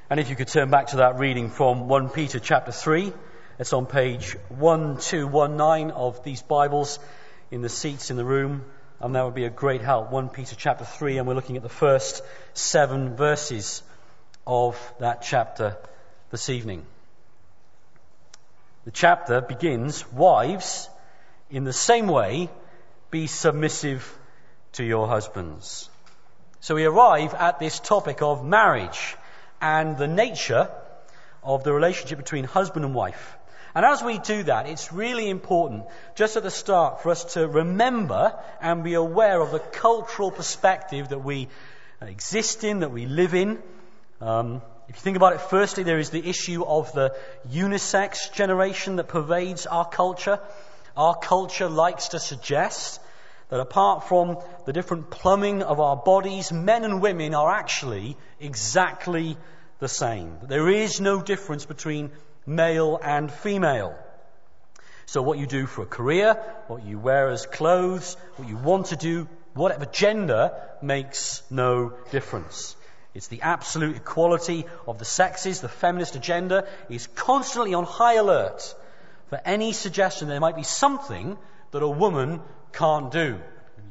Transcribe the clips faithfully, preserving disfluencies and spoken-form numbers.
And if you could turn back to that reading from First Peter chapter three, it's on page twelve nineteen of these Bibles in the seats in the room, and that would be a great help. First Peter chapter three, and we're looking at the first seven verses of that chapter this evening. The chapter begins, "Wives, in the same way, be submissive to your husbands." So we arrive at this topic of marriage and the nature of the relationship between husband and wife. And as we do that, it's really important, just at the start, for us to remember and be aware of the cultural perspective that we exist in, that we live in. Um, if you think about it, firstly, there is the issue of the unisex generation that pervades our culture. Our culture likes to suggest that apart from the different plumbing of our bodies, men and women are actually exactly the same. There is no difference between male and female. So what you do for a career, what you wear as clothes, what you want to do, whatever gender, makes no difference. It's the absolute equality of the sexes. The feminist agenda is constantly on high alert for any suggestion there might be something that a woman can't do.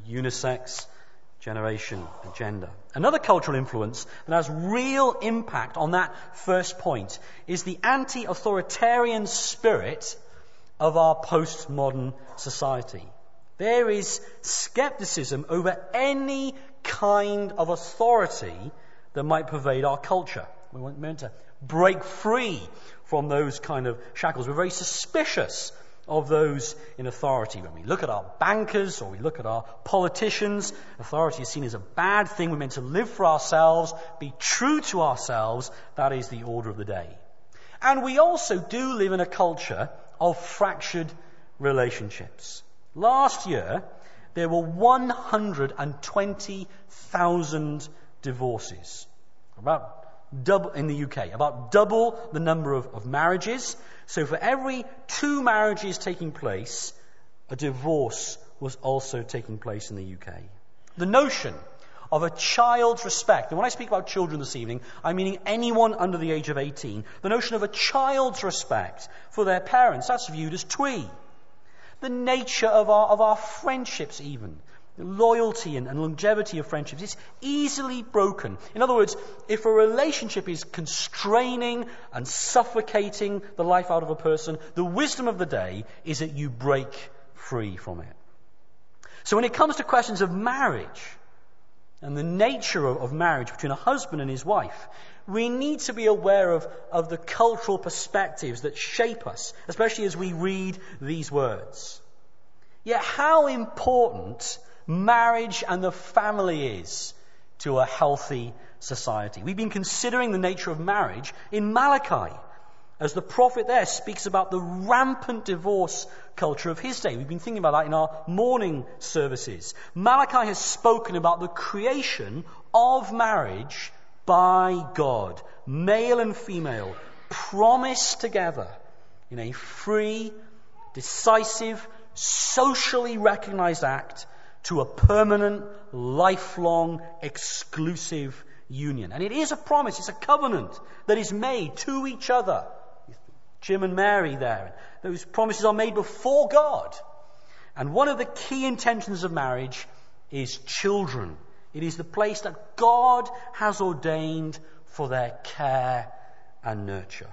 Unisex generation agenda. Another cultural influence that has real impact on that first point is the anti-authoritarian spirit of our postmodern society. There is skepticism over any kind of authority that might pervade our culture. We want meant to break free from those kind of shackles. We're very suspicious of those in authority. When we look at our bankers or we look at our politicians, authority is seen as a bad thing. We're meant to live for ourselves, be true to ourselves. That is the order of the day. And we also do live in a culture of fractured relationships. Last year, there were one hundred twenty thousand divorces. About double in the U K, about double the number of, of marriages. So for every two marriages taking place, a divorce was also taking place in the U K. The notion of a child's respect, and when I speak about children this evening, I'm meaning anyone under the age of eighteen, the notion of a child's respect for their parents, that's viewed as twee. The nature of our, of our friendships even, loyalty and, and longevity of friendships is easily broken. In other words, if a relationship is constraining and suffocating the life out of a person, the wisdom of the day is that you break free from it. So when it comes to questions of marriage and the nature of, of marriage between a husband and his wife, we need to be aware of, of the cultural perspectives that shape us, especially as we read these words. Yet how important marriage and the family is to a healthy society. We've been considering the nature of marriage in Malachi, as the prophet there speaks about the rampant divorce culture of his day. We've been thinking about that in our morning services. Malachi has spoken about the creation of marriage by God, male and female, promised together in a free, decisive, socially recognized act to a permanent, lifelong, exclusive union. And it is a promise, it's a covenant that is made to each other. Jim and Mary there. Those promises are made before God. And one of the key intentions of marriage is children. It is the place that God has ordained for their care and nurture.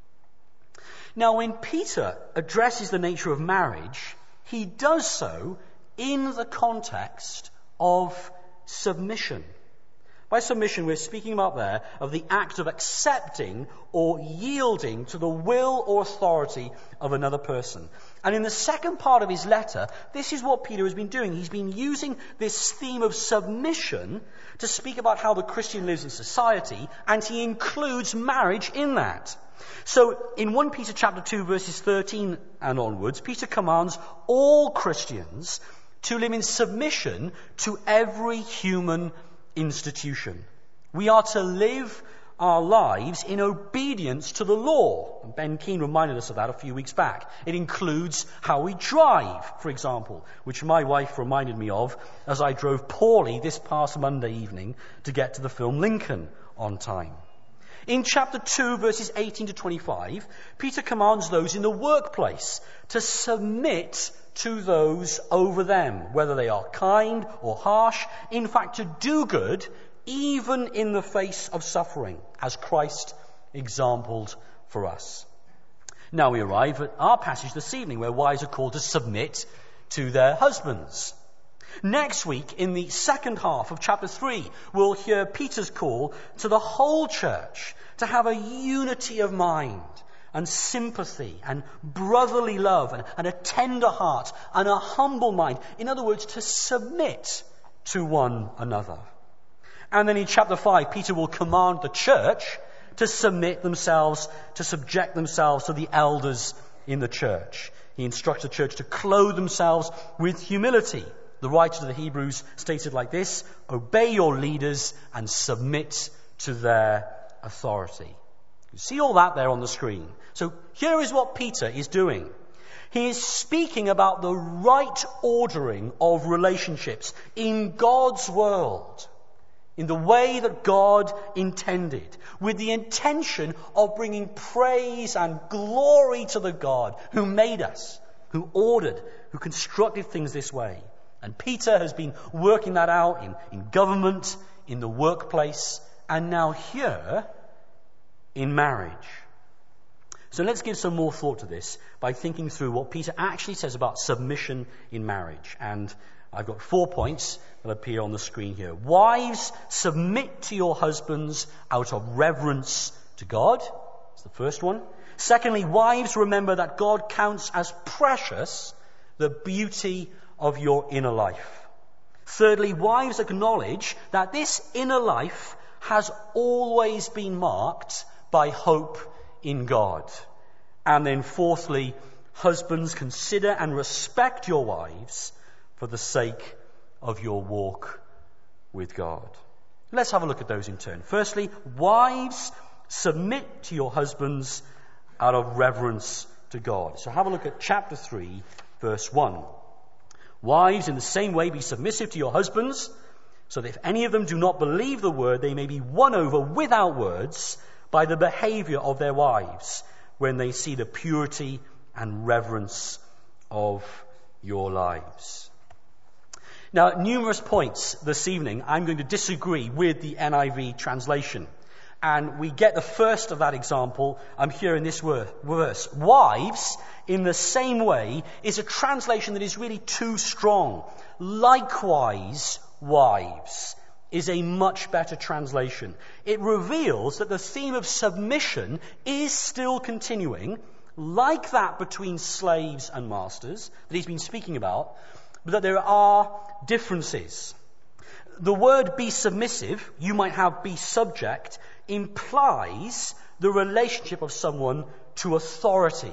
Now, when Peter addresses the nature of marriage, he does so in the context of submission. By submission, we're speaking about there of the act of accepting or yielding to the will or authority of another person. And in the second part of his letter, this is what Peter has been doing. He's been using this theme of submission to speak about how the Christian lives in society, and he includes marriage in that. So in First Peter chapter two, verses thirteen and onwards, Peter commands all Christians to live in submission to every human institution. We are to live our lives in obedience to the law. And Ben Keane reminded us of that a few weeks back. It includes how we drive, for example, which my wife reminded me of as I drove poorly this past Monday evening to get to the film Lincoln on time. In chapter two, verses eighteen to twenty-five, Peter commands those in the workplace to submit to those over them, whether they are kind or harsh, in fact to do good, even in the face of suffering, as Christ exampled for us. Now we arrive at our passage this evening, where wives are called to submit to their husbands. Next week, in the second half of chapter three, we'll hear Peter's call to the whole church to have a unity of mind and sympathy and brotherly love and, and a tender heart and a humble mind. In other words, to submit to one another. And then in chapter five, Peter will command the church to submit themselves, to subject themselves to the elders in the church. He instructs the church to clothe themselves with humility. The writer to the Hebrews states it like this: obey your leaders and submit to their authority. You see all that there on the screen. So here is what Peter is doing. He is speaking about the right ordering of relationships in God's world, in the way that God intended, with the intention of bringing praise and glory to the God who made us, who ordered, who constructed things this way. And Peter has been working that out in, in government, in the workplace, and now here in marriage. So let's give some more thought to this by thinking through what Peter actually says about submission in marriage. And I've got four points that appear on the screen here. Wives, submit to your husbands out of reverence to God. That's the first one. Secondly, wives, remember that God counts as precious the beauty of your inner life. Thirdly, wives, acknowledge that this inner life has always been marked by hope in God. And then fourthly, husbands, consider and respect your wives for the sake of your walk with God. Let's have a look at those in turn. Firstly, wives, submit to your husbands out of reverence to God. So have a look at chapter three, verse one. Wives, in the same way, be submissive to your husbands, so that if any of them do not believe the word, they may be won over without words by the behavior of their wives when they see the purity and reverence of your lives. Now, at numerous points this evening, I'm going to disagree with the N I V translation. And we get the first of that example um, here in this verse. Wives, in the same way, is a translation that is really too strong. Likewise, wives is a much better translation. It reveals that the theme of submission is still continuing, like that between slaves and masters that he's been speaking about, but that there are differences. The word be submissive, you might have be subject, implies the relationship of someone to authority.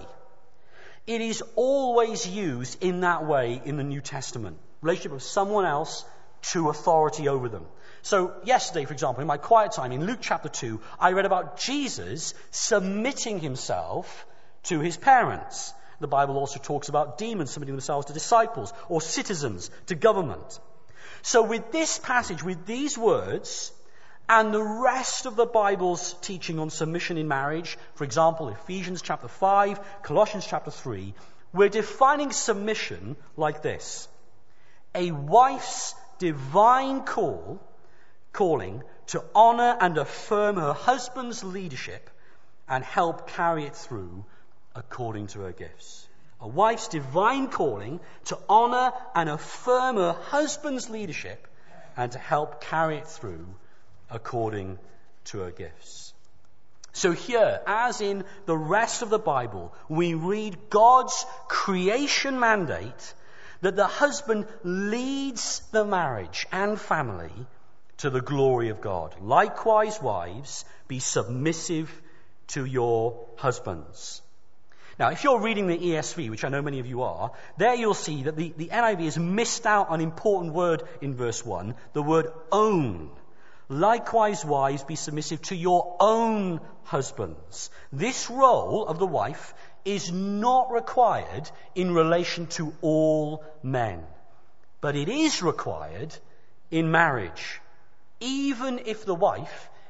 It is always used in that way in the New Testament. Relationship of someone else to authority over them. So yesterday, for example, in my quiet time in Luke chapter two, I read about Jesus submitting himself to his parents. The Bible also talks about demons submitting themselves to disciples or citizens to government. So with this passage, with these words, and the rest of the Bible's teaching on submission in marriage, for example, Ephesians chapter five, Colossians chapter three, we're defining submission like this: a wife's divine call, calling to honor and affirm her husband's leadership and help carry it through according to her gifts. A wife's divine calling to honor and affirm her husband's leadership and to help carry it through according to her gifts. So here, as in the rest of the Bible, we read God's creation mandate that the husband leads the marriage and family to the glory of God. Likewise, wives, be submissive to your husbands. Now, if you're reading the E S V, which I know many of you are, there you'll see that the, the N I V has missed out an important word in verse one, the word own. Likewise, wives, be submissive to your own husbands. This role of the wife is not required in relation to all men, but it is required in marriage, even if the wife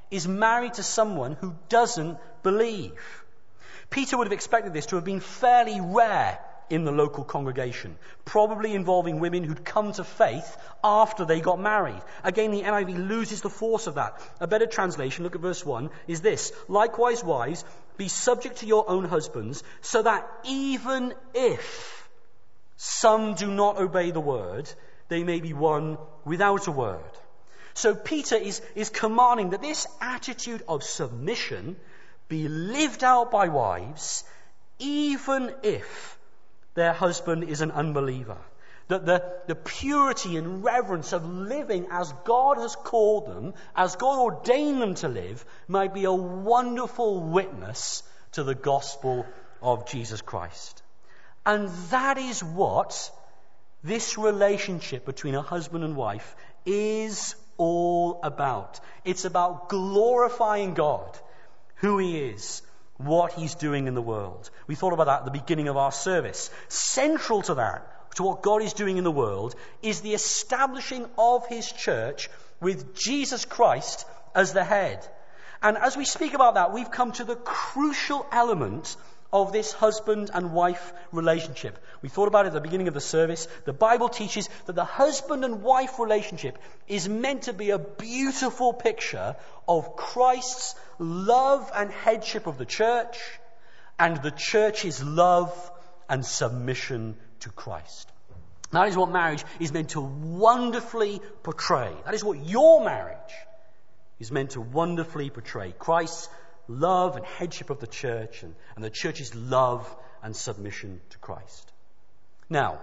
is married to someone who doesn't believe. Peter would have expected this to have been fairly rare in the local congregation, probably involving women who'd come to faith after they got married. Again, the N I V loses the force of that. A better translation, look at verse one, is this: likewise, wives, be subject to your own husbands, so that even if some do not obey the word, they may be won without a word. So Peter is, is commanding that this attitude of submission be lived out by wives, even if their husband is an unbeliever. That the, the purity and reverence of living as God has called them, as God ordained them to live, might be a wonderful witness to the gospel of Jesus Christ. And that is what this relationship between a husband and wife is all about. It's about glorifying God, who He is, what He's doing in the world. We thought about that at the beginning of our service. Central to that, to what God is doing in the world, is the establishing of His church with Jesus Christ as the head. And as we speak about that, we've come to the crucial element of this husband and wife relationship. We thought about it at the beginning of the service. The Bible teaches that the husband and wife relationship is meant to be a beautiful picture of Christ's love and headship of the church, and the church's love and submission to Christ. That is what marriage is meant to wonderfully portray. That is what your marriage is meant to wonderfully portray. Christ's love and headship of the church, and, and the church's love and submission to Christ. Now,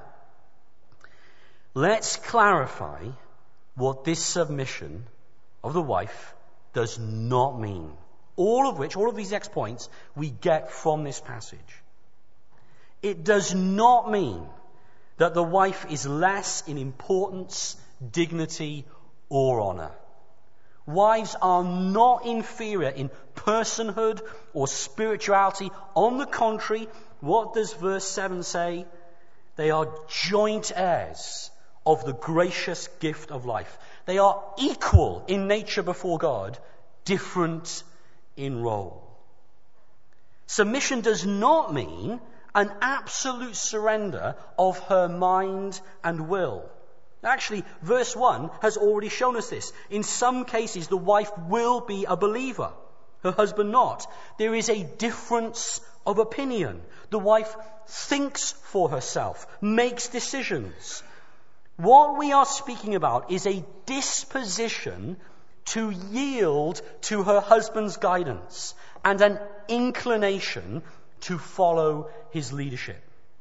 let's clarify what this submission of the wife does not mean. All of which, all of these next points, we get from this passage. It does not mean that the wife is less in importance, dignity, or honor. Wives are not inferior in personhood or spirituality. On the contrary, what does verse seven say? They are joint heirs of the gracious gift of life. They are equal in nature before God, different in role. Submission does not mean an absolute surrender of her mind and will. Actually, verse one has already shown us this. In some cases, the wife will be a believer, her husband not. There is a difference of opinion. The wife thinks for herself, makes decisions. What we are speaking about is a disposition to yield to her husband's guidance and an inclination to follow his leadership.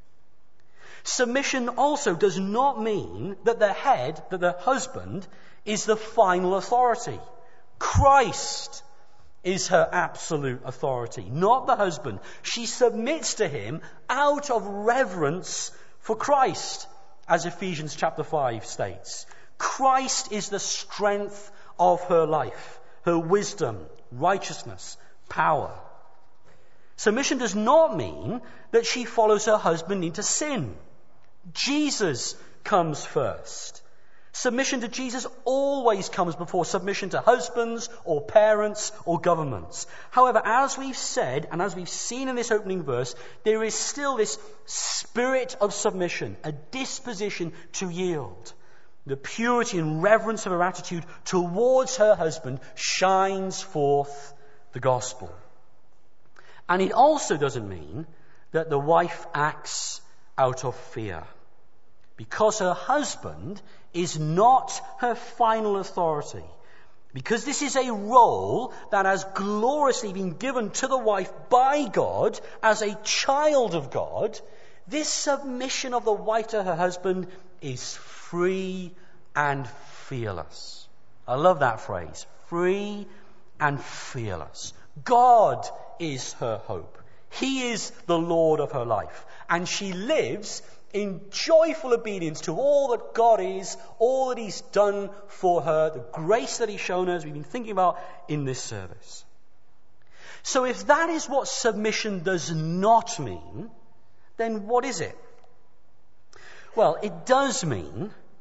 Submission also does not mean that the head, that the husband, is the final authority. Christ is her absolute authority, not the husband. She submits to him out of reverence for Christ, as Ephesians chapter five states. Christ is the strength of her life, her wisdom, righteousness, power. Submission does not mean that she follows her husband into sin. Jesus comes first. Submission to Jesus always comes before submission to husbands or parents or governments. However, as we've said, and as we've seen in this opening verse, there is still this spirit of submission, a disposition to yield. The purity and reverence of her attitude towards her husband shines forth the gospel. And it also doesn't mean that the wife acts out of fear, because her husband is not her final authority. Because this is a role that has gloriously been given to the wife by God as a child of God, this submission of the wife to her husband is free and fearless. I love that phrase, free and fearless. God is her hope. He is the Lord of her life. And she lives in joyful obedience to all that God is, all that He's done for her, the grace that He's shown her, as we've been thinking about in this service. So if that is what submission does not mean, then what is it? Well, it does mean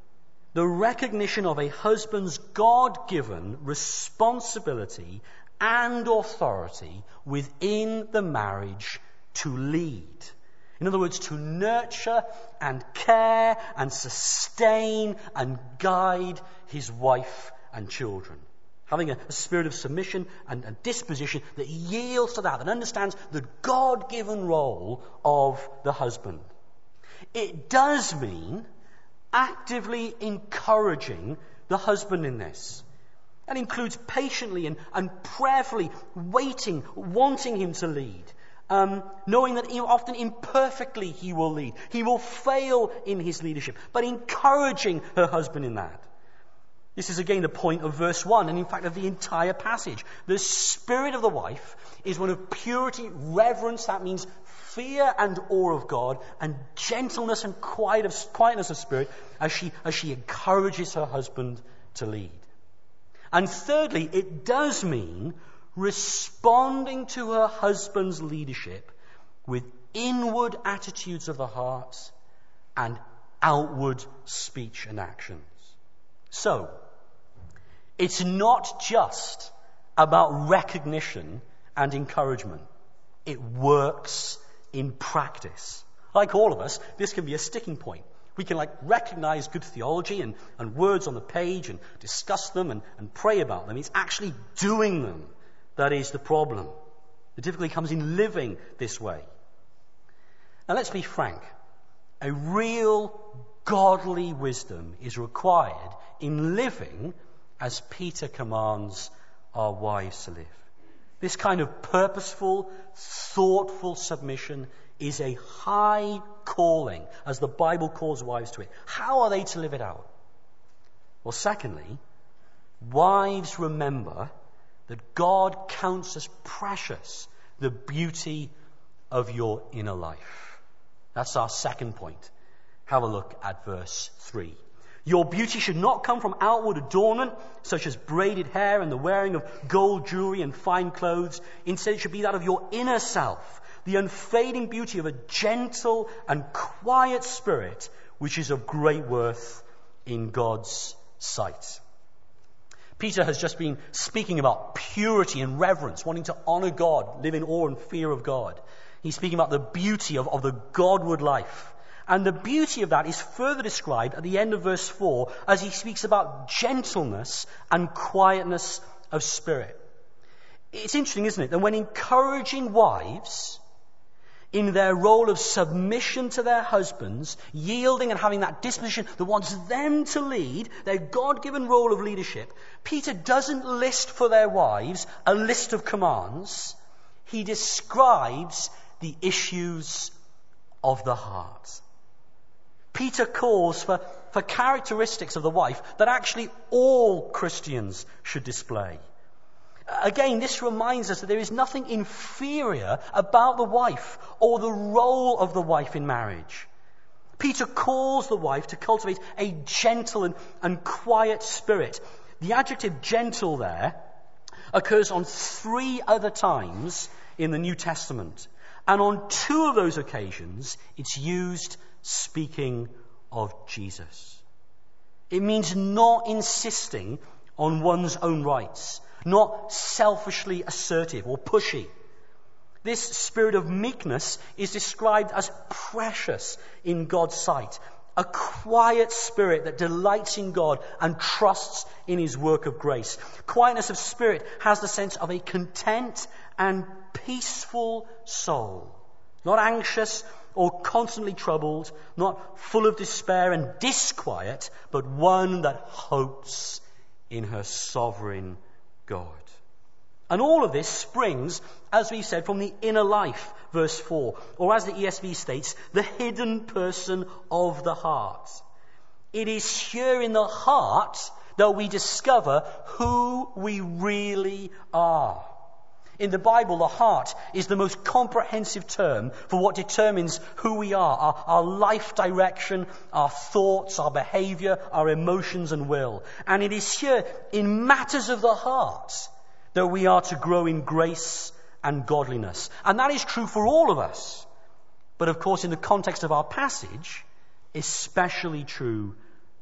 the recognition of a husband's God-given responsibility and authority within the marriage to lead. In other words, to nurture and care and sustain and guide his wife and children. Having a, a spirit of submission and, and disposition that yields to that, that understands the God-given role of the husband. It does mean actively encouraging the husband in this. That includes patiently and, and prayerfully waiting, wanting him to lead. Um, knowing that often imperfectly he will lead. He will fail in his leadership, but encouraging her husband in that. This is again the point of verse one, and in fact of the entire passage. The spirit of the wife is one of purity, reverence, that means fear and awe of God, and gentleness and quiet of, quietness of spirit as she, as she encourages her husband to lead. And thirdly, it does mean responding to her husband's leadership with inward attitudes of the heart and outward speech and actions. So, it's not just about recognition and encouragement. It works in practice. Like all of us, this can be a sticking point. We can like recognize good theology and, and words on the page and discuss them and, and pray about them. It's actually doing them that is the problem. The difficulty comes in living this way. Now let's be frank. A real godly wisdom is required in living as Peter commands our wives to live. This kind of purposeful, thoughtful submission is a high calling, as the Bible calls wives to it. How are they to live it out? Well, secondly, wives remember that God counts as precious the beauty of your inner life. That's our second point. Have a look at verse three. Your beauty should not come from outward adornment, such as braided hair and the wearing of gold jewelry and fine clothes. Instead, it should be that of your inner self, the unfading beauty of a gentle and quiet spirit, which is of great worth in God's sight. Peter has just been speaking about purity and reverence, wanting to honor God, live in awe and fear of God. He's speaking about the beauty of, of the Godward life. And the beauty of that is further described at the end of verse four as he speaks about gentleness and quietness of spirit. It's interesting, isn't it, that when encouraging wives in their role of submission to their husbands, yielding and having that disposition that wants them to lead, their God-given role of leadership, Peter doesn't list for their wives a list of commands. He describes the issues of the heart. Peter calls for, for characteristics of the wife that actually all Christians should display. Again, this reminds us that there is nothing inferior about the wife or the role of the wife in marriage. Peter calls the wife to cultivate a gentle and, and quiet spirit. The adjective gentle there occurs on three other times in the New Testament. And on two of those occasions, it's used speaking of Jesus. It means not insisting on one's own rights, not selfishly assertive or pushy. This spirit of meekness is described as precious in God's sight, a quiet spirit that delights in God and trusts in his work of grace. Quietness of spirit has the sense of a content and peaceful soul, not anxious or constantly troubled, not full of despair and disquiet, but one that hopes in her sovereign God. And all of this springs, as we said, from the inner life, verse four, or as the E S V states, the hidden person of the heart. It is here in the heart that we discover who we really are. In the Bible, the heart is the most comprehensive term for what determines who we are, our, our life direction, our thoughts, our behavior, our emotions and will. And it is here in matters of the heart that we are to grow in grace and godliness. And that is true for all of us. But of course, in the context of our passage, especially true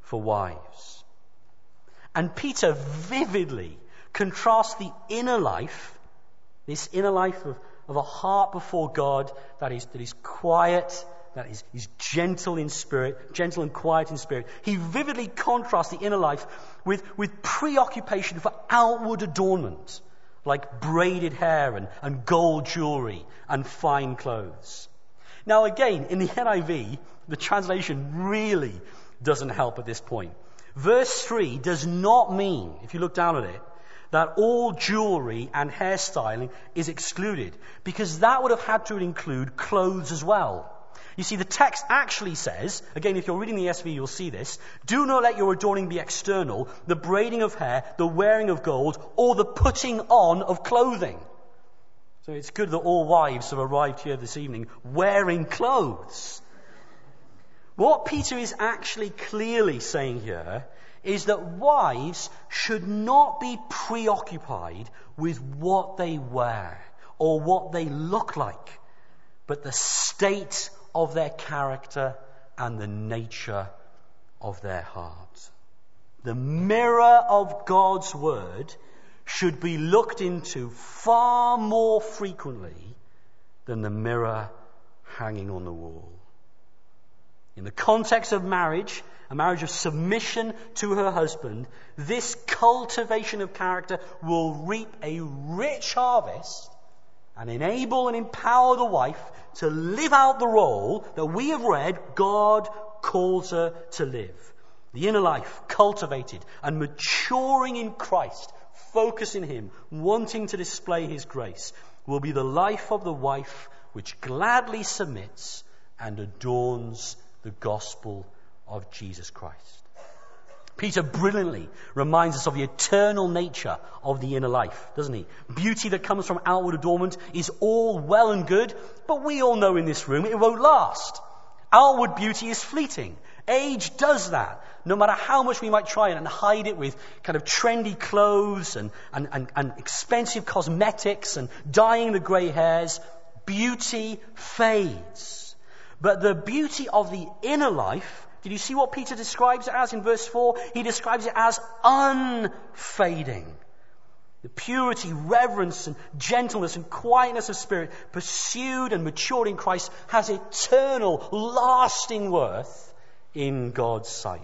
for wives. And Peter vividly contrasts the inner life, this inner life of, of a heart before God that is, that is quiet, that is, is gentle in spirit, gentle and quiet in spirit. He vividly contrasts the inner life with, with preoccupation for outward adornment, like braided hair and, and gold jewelry and fine clothes. Now again, in the N I V, the translation really doesn't help at this point. Verse three does not mean, if you look down at it, that all jewelry and hairstyling is excluded, because that would have had to include clothes as well. You see, the text actually says, again, if you're reading the E S V, you'll see this, do not let your adorning be external, the braiding of hair, the wearing of gold, or the putting on of clothing. So it's good that all wives have arrived here this evening wearing clothes. What Peter is actually clearly saying here is that wives should not be preoccupied with what they wear or what they look like, but the state of their character and the nature of their heart. The mirror of God's word should be looked into far more frequently than the mirror hanging on the wall. In the context of marriage, a marriage of submission to her husband, this cultivation of character will reap a rich harvest and enable and empower the wife to live out the role that we have read God calls her to live. The inner life, cultivated and maturing in Christ, focus in Him, wanting to display His grace, will be the life of the wife which gladly submits and adorns the gospel of Jesus Christ. Peter brilliantly reminds us of the eternal nature of the inner life, doesn't he? Beauty that comes from outward adornment is all well and good, but we all know in this room it won't last. Outward beauty is fleeting. Age does that. No matter how much we might try and hide it with kind of trendy clothes and, and, and, and expensive cosmetics and dyeing the grey hairs, beauty fades. But the beauty of the inner life, did you see what Peter describes it as in verse four? He describes it as unfading. The purity, reverence, and gentleness and quietness of spirit pursued and matured in Christ has eternal, lasting worth in God's sight.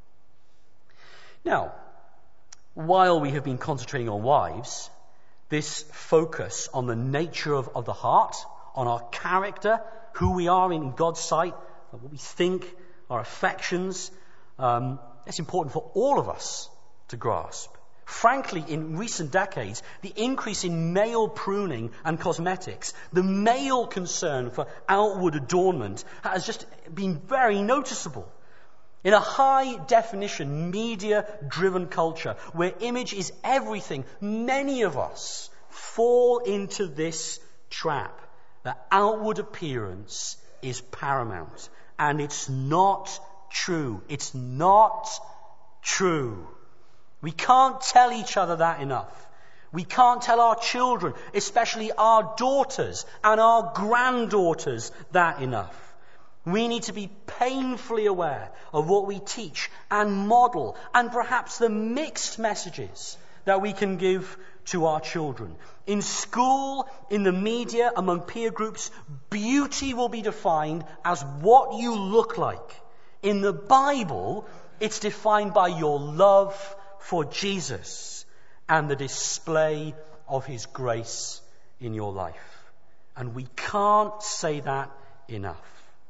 Now, while we have been concentrating on wives, this focus on the nature of, of the heart, on our character, who we are in God's sight, what we think, our affections, um, it's important for all of us to grasp. Frankly, in recent decades, the increase in male pruning and cosmetics, the male concern for outward adornment has just been very noticeable. In a high-definition, media-driven culture where image is everything, many of us fall into this trap. The outward appearance is paramount. And it's not true. It's not true. We can't tell each other that enough. We can't tell our children, especially our daughters and our granddaughters, that enough. We need to be painfully aware of what we teach and model, and perhaps the mixed messages that we can give to our children. In school, in the media, among peer groups, beauty will be defined as what you look like. In the Bible, it's defined by your love for Jesus and the display of His grace in your life. And we can't say that enough.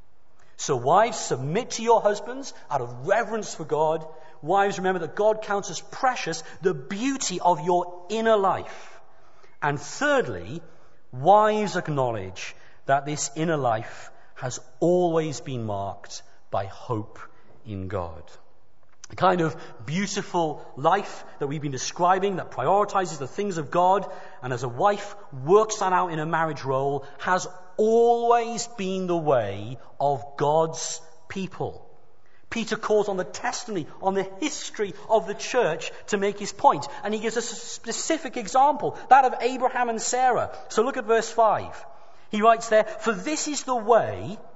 So wives, submit to your husbands out of reverence for God. Wives, remember that God counts as precious the beauty of your inner life. And thirdly, wives, acknowledge that this inner life has always been marked by hope in God. The kind of beautiful life that we've been describing that prioritizes the things of God and as a wife works that out in a marriage role has always been the way of God's people. Peter calls on the testimony, on the history of the church to make his point. And he gives us a specific example, that of Abraham and Sarah. So look at verse five. He writes there, "For this is the way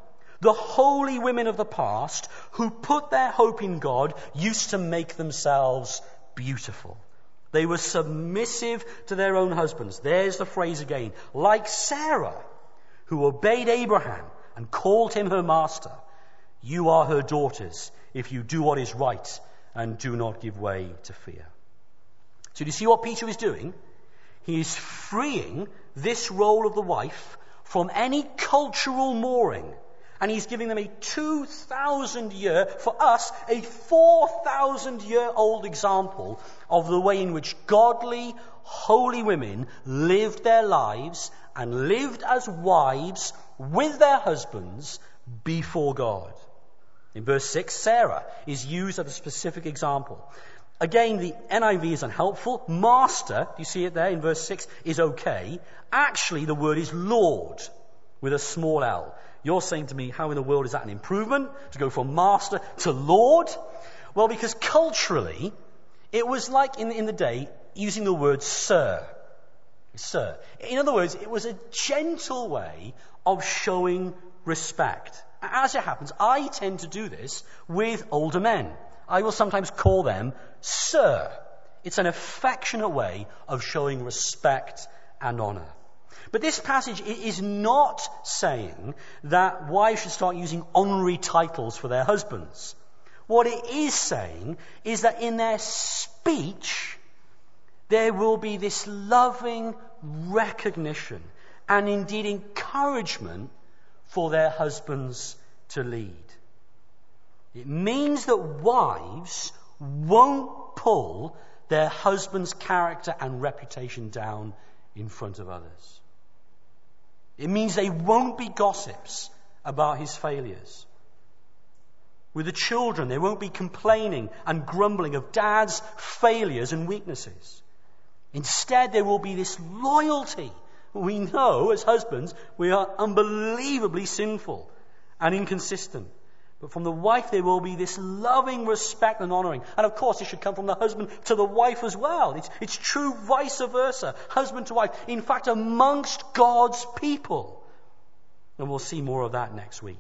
The holy women of the past who put their hope in God used to make themselves beautiful. They were submissive to their own husbands. There's the phrase again. Like Sarah, who obeyed Abraham and called him her master. You are her daughters if you do what is right and do not give way to fear. So do you see what Peter is doing? He is freeing this role of the wife from any cultural mooring. And he's giving them a two thousand year, for us, a four thousand year old example of the way in which godly, holy women lived their lives and lived as wives with their husbands before God. In verse six, Sarah is used as a specific example. Again, the N I V is unhelpful. Master, do you see it there in verse six, is okay. Actually, the word is Lord with a small L. You're saying to me, how in the world is that an improvement? To go from master to Lord? Well, because culturally, it was like in, in the day using the word sir. Sir. In other words, it was a gentle way of showing respect. As it happens, I tend to do this with older men. I will sometimes call them sir. It's an affectionate way of showing respect and honor. But this passage is not saying that wives should start using honorary titles for their husbands. What it is saying is that in their speech, there will be this loving recognition and indeed encouragement for their husbands to lead. It means that wives won't pull their husband's character and reputation down in front of others. It means they won't be gossips about his failures. With the children, they won't be complaining and grumbling of dad's failures and weaknesses. Instead, there will be this loyalty. We know, as husbands, we are unbelievably sinful and inconsistent. But from the wife, there will be this loving respect and honoring. And of course, it should come from the husband to the wife as well. It's, it's true vice versa, husband to wife. In fact, amongst God's people. And we'll see more of that next week.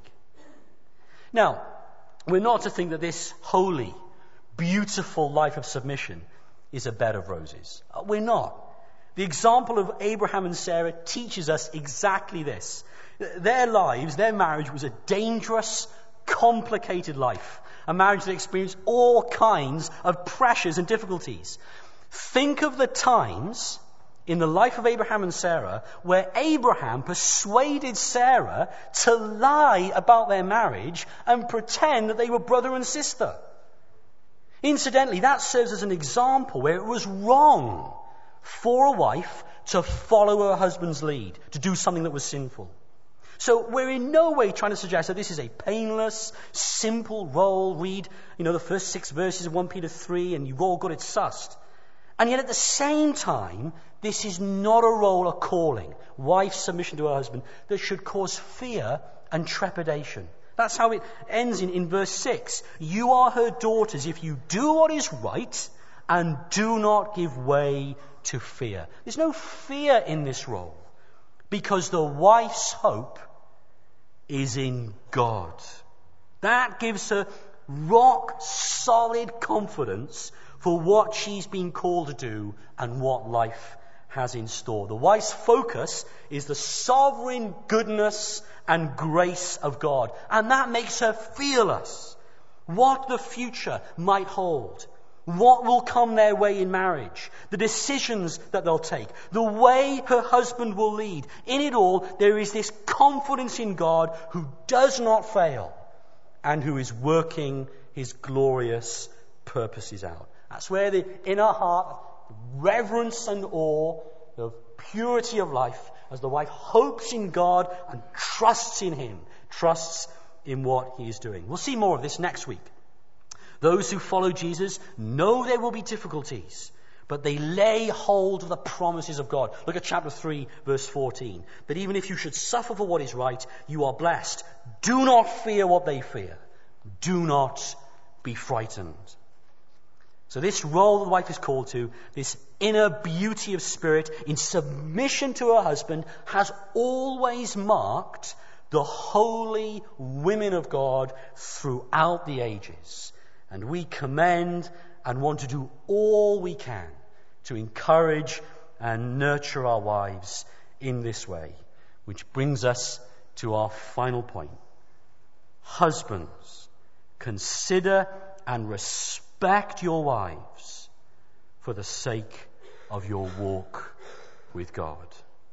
Now, we're not to think that this holy, beautiful life of submission is a bed of roses. We're not. The example of Abraham and Sarah teaches us exactly this. Their lives, their marriage was a dangerous, complicated life. A marriage that experienced all kinds of pressures and difficulties. Think of the times in the life of Abraham and Sarah where Abraham persuaded Sarah to lie about their marriage and pretend that they were brother and sister. Incidentally, that serves as an example where it was wrong for a wife to follow her husband's lead, to do something that was sinful. So we're in no way trying to suggest that this is a painless, simple role. Read, you know, the first six verses of First Peter three and you've all got it sussed. And yet at the same time, this is not a role, a calling, wife's submission to her husband, that should cause fear and trepidation. That's how it ends in, in verse six. You are her daughters if you do what is right and do not give way to fear. There's no fear in this role because the wife's hope is in God. That gives her rock solid confidence for what she's been called to do and what life has in store. The wife's focus is the sovereign goodness and grace of God. And that makes her fearless. What the future might hold. What will come their way in marriage. The decisions that they'll take. The way her husband will lead. In it all, there is this confidence in God who does not fail. And who is working his glorious purposes out. That's where the inner heart, reverence and awe, the purity of life, as the wife hopes in God and trusts in him, trusts in what he is doing. We'll see more of this next week. Those who follow Jesus know there will be difficulties, but they lay hold of the promises of God. Look at chapter three, verse fourteen. But even if you should suffer for what is right, you are blessed. Do not fear what they fear. Do not be frightened. So this role the wife is called to, this inner beauty of spirit in submission to her husband, has always marked the holy women of God throughout the ages. And we commend and want to do all we can to encourage and nurture our wives in this way. Which brings us to our final point. Husbands, consider and respect your wives for the sake of your walk with God.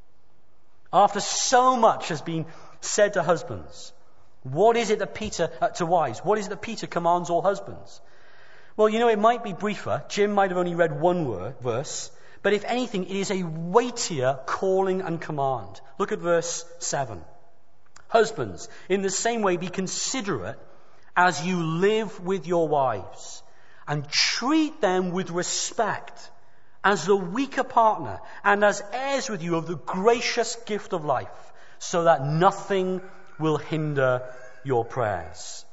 After so much has been said to husbands, what is it that Peter, uh, to wives, what is it that Peter commands all husbands? Well, you know, it might be briefer. Jim might have only read one word, verse, but if anything, it is a weightier calling and command. Look at verse seven. Husbands, in the same way, be considerate as you live with your wives, and treat them with respect as the weaker partner and as heirs with you of the gracious gift of life, so that nothing will hinder your prayers.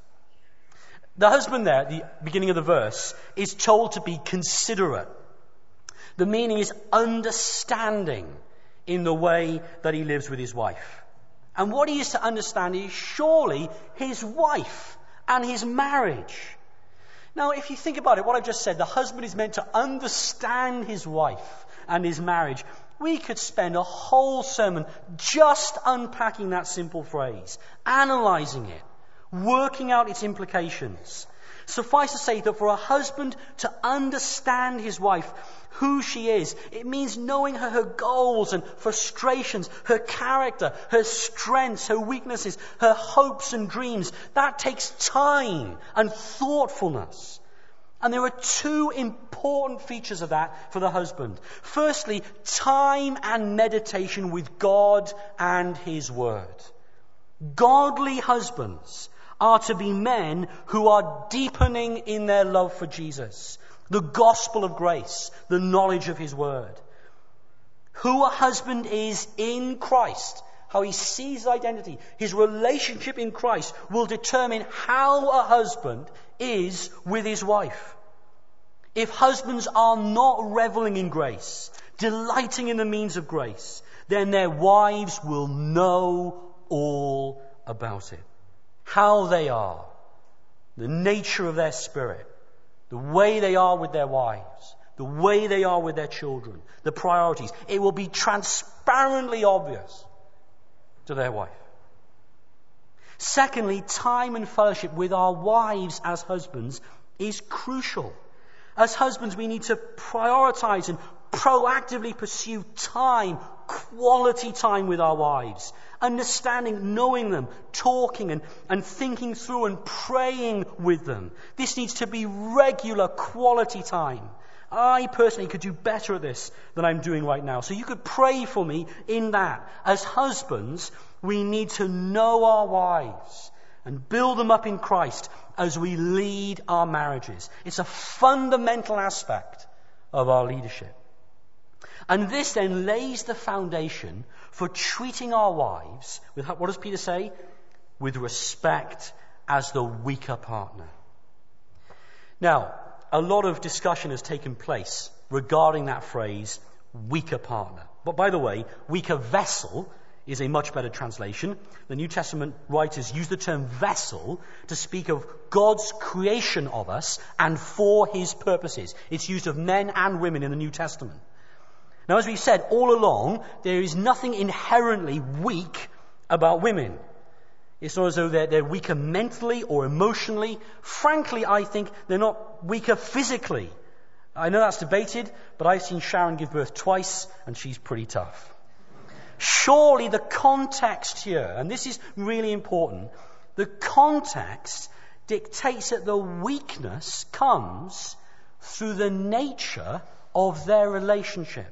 The husband there, at the beginning of the verse, is told to be considerate. The meaning is understanding in the way that he lives with his wife. And what he is to understand is surely his wife and his marriage. Now, if you think about it, what I've just said, the husband is meant to understand his wife and his marriage. We could spend a whole sermon just unpacking that simple phrase, analysing it, working out its implications. Suffice to say that for a husband to understand his wife, who she is, it means knowing her, her goals and frustrations, her character, her strengths, her weaknesses, her hopes and dreams. That takes time and thoughtfulness. And there are two important features of that for the husband. Firstly, time and meditation with God and His Word. Godly husbands are to be men who are deepening in their love for Jesus, the gospel of grace, the knowledge of His Word. Who a husband is in Christ, how he sees his identity, his relationship in Christ will determine how a husband is with his wife. If husbands are not reveling in grace, delighting in the means of grace, then their wives will know all about it. How they are, the nature of their spirit, the way they are with their wives, the way they are with their children, the priorities. It will be transparently obvious to their wife. Secondly, time and fellowship with our wives as husbands is crucial. As husbands, we need to prioritize and proactively pursue time, quality time with our wives. Understanding, knowing them, talking and, and thinking through and praying with them. This needs to be regular quality time. I personally could do better at this than I'm doing right now. So you could pray for me in that. As husbands, we need to know our wives and build them up in Christ as we lead our marriages. It's a fundamental aspect of our leadership. And this then lays the foundation for treating our wives with, what does Peter say? With respect as the weaker partner. Now, a lot of discussion has taken place regarding that phrase, weaker partner. But by the way, weaker vessel is a much better translation. The New Testament writers use the term vessel to speak of God's creation of us and for His purposes. It's used of men and women in the New Testament. Now, as we've said all along, there is nothing inherently weak about women. It's not as though they're, they're weaker mentally or emotionally. Frankly, I think they're not weaker physically. I know that's debated, but I've seen Sharon give birth twice, and she's pretty tough. Surely the context here, and this is really important, the context dictates that the weakness comes through the nature of their relationship.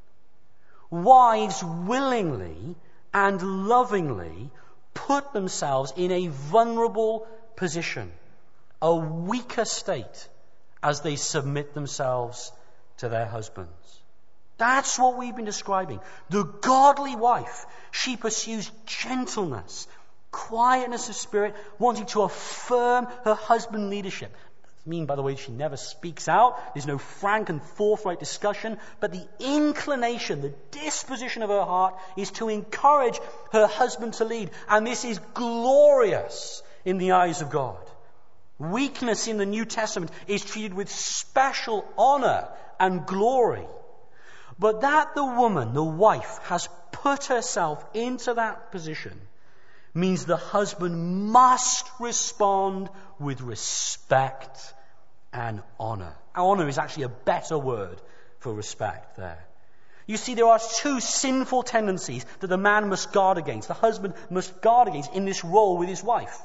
Wives willingly and lovingly put themselves in a vulnerable position, a weaker state, as they submit themselves to their husbands. That's what we've been describing. The godly wife, she pursues gentleness, quietness of spirit, wanting to affirm her husband's leadership. I mean, by the way, she never speaks out. There's no frank and forthright discussion. But the inclination, the disposition of her heart is to encourage her husband to lead. And this is glorious in the eyes of God. Weakness in the New Testament is treated with special honor and glory. But that the woman, the wife, has put herself into that position means the husband must respond with respect and honor. Honor is actually a better word for respect there. You see, there are two sinful tendencies that the man must guard against, the husband must guard against in this role with his wife.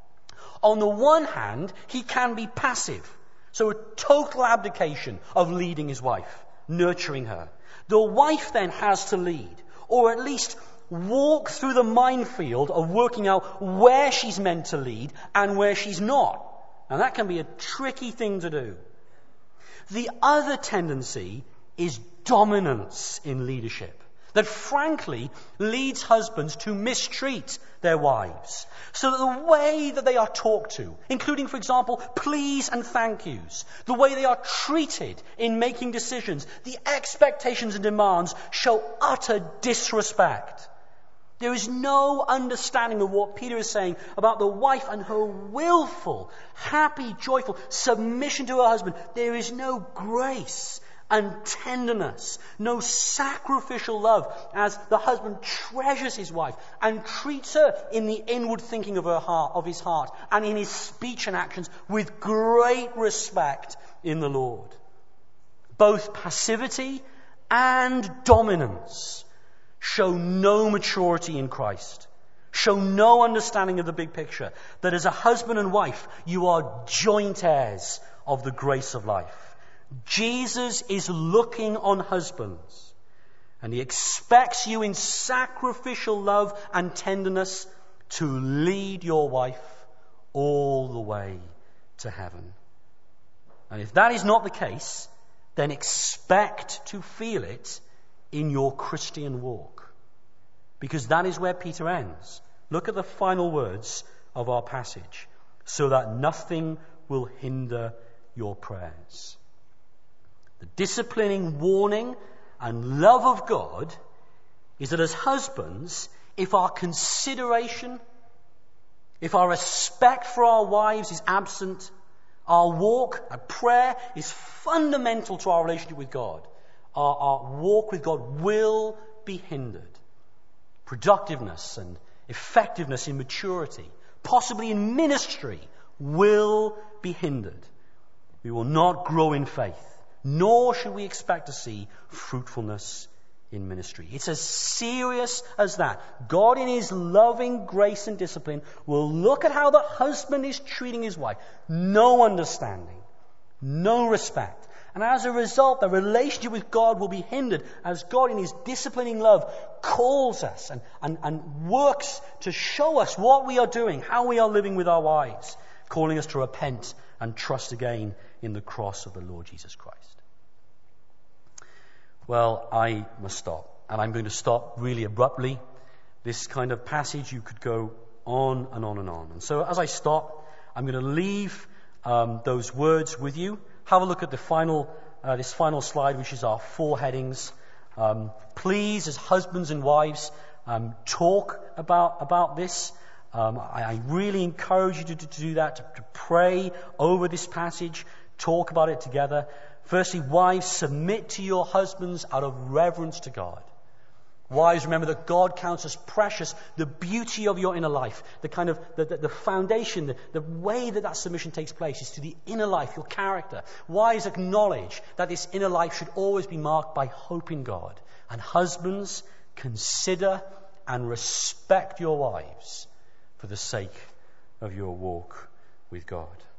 On the one hand, he can be passive, so a total abdication of leading his wife, nurturing her. The wife then has to lead, or at least walk through the minefield of working out where she's meant to lead and where she's not. And that can be a tricky thing to do. The other tendency is dominance in leadership, that frankly leads husbands to mistreat their wives, so that the way that they are talked to, including, for example, please and thank yous, the way they are treated in making decisions, the expectations and demands show utter disrespect. There is no understanding of what Peter is saying about the wife and her willful, happy, joyful submission to her husband. There is no grace and tenderness, no sacrificial love as the husband treasures his wife and treats her in the inward thinking of her heart, of his heart, and in his speech and actions with great respect in the Lord. Both passivity and dominance show no maturity in Christ, show no understanding of the big picture, that as a husband and wife, you are joint heirs of the grace of life. Jesus is looking on husbands, and he expects you in sacrificial love and tenderness to lead your wife all the way to heaven. And if that is not the case, then expect to feel it in your Christian walk, because that is where Peter ends. Look at the final words of our passage. So that nothing will hinder your prayers. The disciplining warning and love of God is that as husbands, if our consideration, if our respect for our wives is absent, our walk, our prayer is fundamental to our relationship with God. Our, our walk with God will be hindered. Productiveness and effectiveness in maturity, possibly in ministry, will be hindered. We will not grow in faith, nor should we expect to see fruitfulness in ministry. It's as serious as that. God, in his loving grace and discipline, will look at how the husband is treating his wife. No understanding, no respect. And as a result, the relationship with God will be hindered as God, in his disciplining love, calls us and, and, and works to show us what we are doing, how we are living with our wives, calling us to repent and trust again in the cross of the Lord Jesus Christ. Well, I must stop. And I'm going to stop really abruptly. This kind of passage, you could go on and on and on. And so as I stop, I'm going to leave um, those words with you. Have a look at the final, uh, this final slide, which is our four headings. Um, please, as husbands and wives, um, talk about about this. Um, I, I really encourage you to, to, to do that, to, to pray over this passage, talk about it together. Firstly, wives, submit to your husbands out of reverence to God. Wives, remember that God counts as precious the beauty of your inner life. The kind of, the, the, the foundation, the, the way that that submission takes place is to the inner life, your character. Wives, acknowledge that this inner life should always be marked by hope in God. And husbands, consider and respect your wives for the sake of your walk with God.